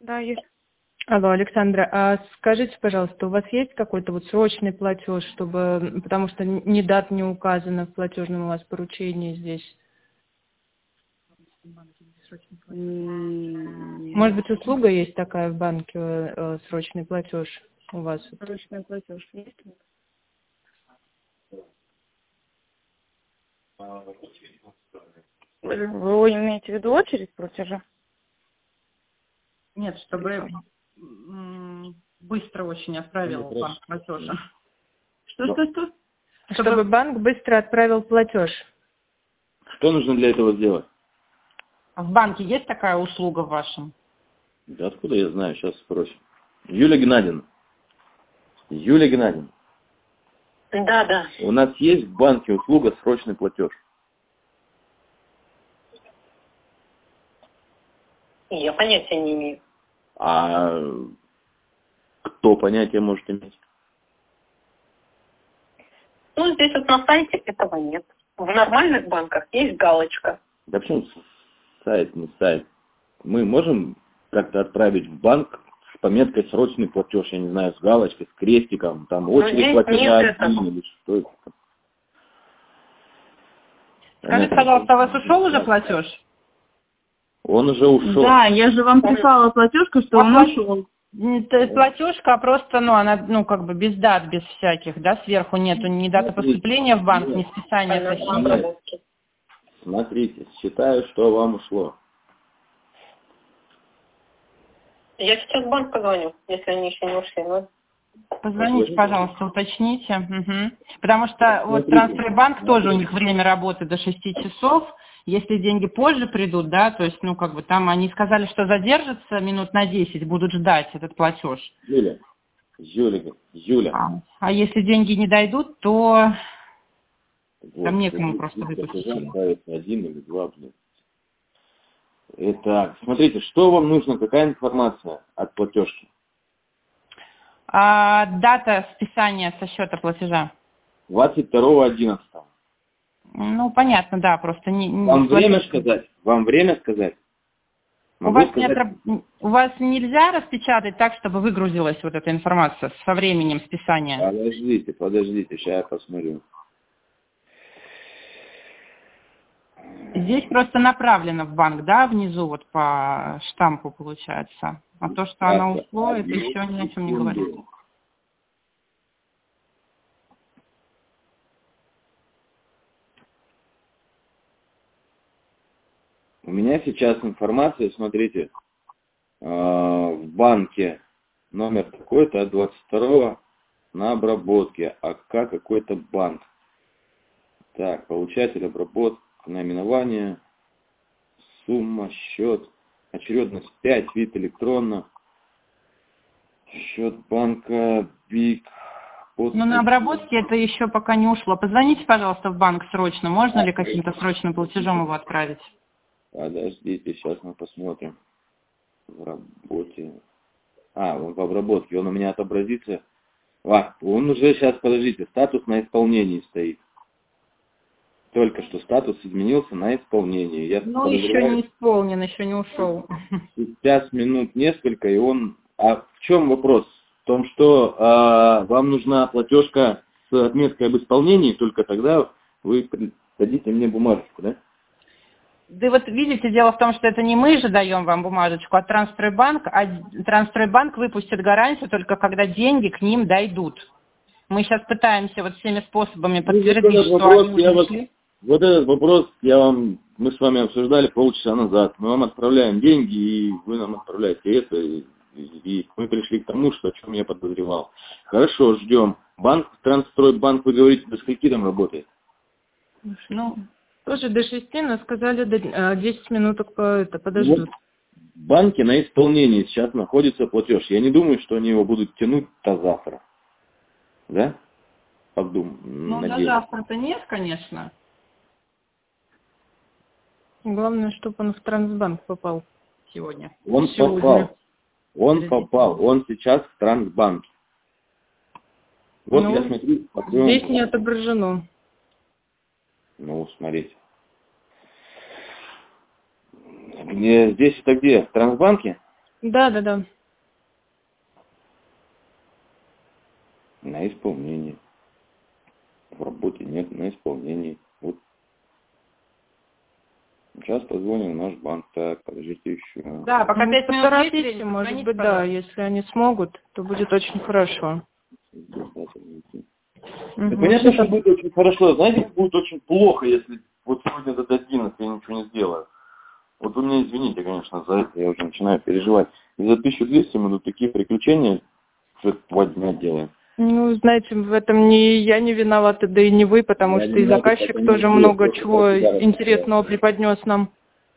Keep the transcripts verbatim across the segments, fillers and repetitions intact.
Да, есть. Алло, Александра, а скажите, пожалуйста, у вас есть какой-то вот срочный платеж, чтобы, потому что ни дата не указана в платежном у вас поручении здесь? Может быть, услуга есть такая в банке, э, срочный платеж у вас? Срочный платеж есть? Вы вы имеете в виду очередь платежа? Нет, чтобы м, быстро очень отправил банк платеж. Что, что, что? Чтобы банк быстро отправил платеж. Что нужно для этого сделать? В банке есть такая услуга в вашем? Да откуда я знаю, сейчас спросим. Юлия Геннадьевна. Юлия Геннадьевна. Да, да. У нас есть в банке услуга срочный платеж. Я понятия не имею. А кто понятия может иметь? Ну, здесь вот на сайте этого нет. В нормальных банках есть галочка. Да почему сайт, не сайт? Мы можем как-то отправить в банк с пометкой срочный платеж, я не знаю, с галочкой, с крестиком, там очередь платежа один или что это? Скажите, пожалуйста, у вас ушел уже платеж? Он уже ушел. Да, я же вам прислала платежку, что А он плат- ушел. Это платежка просто, ну, она, ну, как бы без дат, без всяких, да, сверху нету ни даты поступления в банк, ни списания со счета. Нет. Смотрите, считаю, что вам ушло. Я сейчас в банк позвоню, если они еще не ушли. Ну, Позвоните, пожалуйста, уточните. Угу. Потому что вот Смотрите. Трансфербанк тоже, у них время работы до шести часов. Если деньги позже придут, да, то есть, ну, как бы там они сказали, что задержатся минут на десять, будут ждать этот платеж. Юля, Юля, Юля. А, а если деньги не дойдут, то Вот, там некому просто платежа выпустить. ставится один или два, блин. Итак, смотрите, что вам нужно, какая информация от платежки? А дата списания со счета платежа? двадцать второго одиннадцатого. Ну, понятно, да, просто не... не Вам время платеж. сказать? Вам время сказать? У Могу вас, сказать? нет, раб- у вас нельзя распечатать так, чтобы выгрузилась вот эта информация со временем списания? Подождите, подождите, сейчас я посмотрю. Здесь просто направлено в банк, да, внизу вот по штампу получается. А то, что Так, оно ушло, это одну еще ни о чем не секунду. говорит. У меня сейчас информация, смотрите, э, в банке номер такой-то от двадцать второго на обработке, АК какой-то банк. Так, получатель обработки, наименование, сумма, счет, очередность пять, вид электронно, счет банка, БИК, подпись. Ну, на обработке это еще пока не ушло. Позвоните, пожалуйста, в банк срочно. Можно ли каким-то срочным платежом его отправить? Подождите, сейчас мы посмотрим. В работе. А, он в обработке, он у меня отобразится. А, он уже сейчас, подождите, статус на исполнении стоит. Только что статус изменился на исполнении. Я Ну, еще не исполнен, еще не ушел. Сейчас минут несколько, и он... А в чем вопрос? В том, что а, вам нужна платежка с отметкой об исполнении, только тогда вы дадите мне бумажечку, да? Да вот видите, дело в том, что это не мы же даем вам бумажечку, а Трансстройбанк, а Трансстройбанк выпустит гарантию только когда деньги к ним дойдут. Мы сейчас пытаемся вот всеми способами подтвердить, вот что вопрос, они я уже вас, шли. вот этот вопрос я вам, мы с вами обсуждали полчаса назад. Мы вам отправляем деньги, и вы нам отправляете это, и, и мы пришли к тому, что о чем я подозревал. Хорошо, ждем. Банк, Трансстройбанк, вы говорите, до скольки там работает? Ну, тоже до шести, но сказали до э, десять минуток по, это, подождут. Вот в банке на исполнении сейчас находится платеж. Я не думаю, что они его будут тянуть до завтра. Да? Подум, Ну, на надеюсь. завтра-то нет, конечно. Главное, чтобы он в Трансбанк попал сегодня. Он Сегодня. попал. Он Через попал. Он сейчас в Трансбанке. Вот Ну, я смотрю, смотрю. здесь не отображено. Ну, смотрите. Где, здесь это где? В Трансбанке? Да, да, да. На исполнении. В работе нет, на исполнении. Вот. Сейчас позвоним в наш банк. Так, подождите еще. Да, пока Ну, пять минут поторопитесь, есть, может звоните, быть, да, пожалуйста. если они смогут, то будет очень хорошо. Да Мгм. понятно, что будет очень хорошо. Знаете, как будет очень плохо, если вот сегодня до одиннадцати я ничего не сделаю. Вот вы меня извините, конечно, за это я уже начинаю переживать. И за тысячу двести мы тут такие приключения уже два дня делаем. Ну, знаете, в этом не я не виновата, да и не вы, потому Я что не и виноват, заказчик это не тоже вы, много просто чего про себя интересного преподнес нам.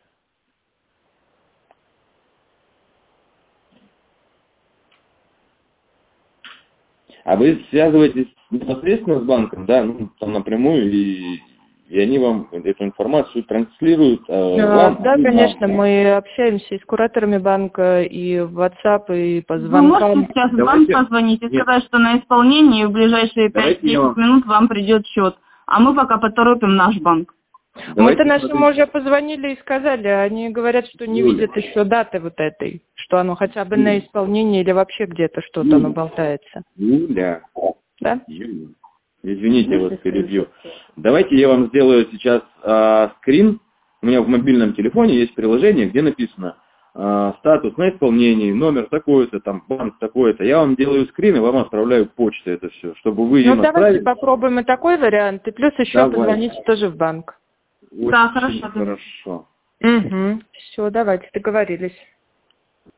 А вы связываетесь непосредственно с банком, да, ну, там напрямую, и, и они вам эту информацию транслируют э, А, вам? Да, и конечно, нам. мы общаемся и с кураторами банка, и в WhatsApp, и по Вы можете звонкам. сейчас в Давайте- банк позвонить и Нет. сказать, что на исполнении в ближайшие Давайте я пять-десять вам- минут вам придет счет. А мы пока поторопим наш банк. Давайте Мы-то нашим смотрите. уже позвонили и сказали, они говорят, что не Юля. видят еще даты вот этой, что оно хотя бы Юля. на исполнении или вообще где-то что-то Юля. оно болтается. Юля, Да? Юля, извините, я вас перебью. Давайте я вам сделаю сейчас а, скрин. У меня в мобильном телефоне есть приложение, где написано а, статус на исполнении, номер такой-то, там банк такой-то. Я вам делаю скрин и вам отправляю почтой это все, чтобы вы Ну, им давайте отправили. попробуем и такой вариант, и плюс еще Давай. позвоните тоже в банк. Очень Да, хорошо. хорошо. Угу. Все, давайте, договорились.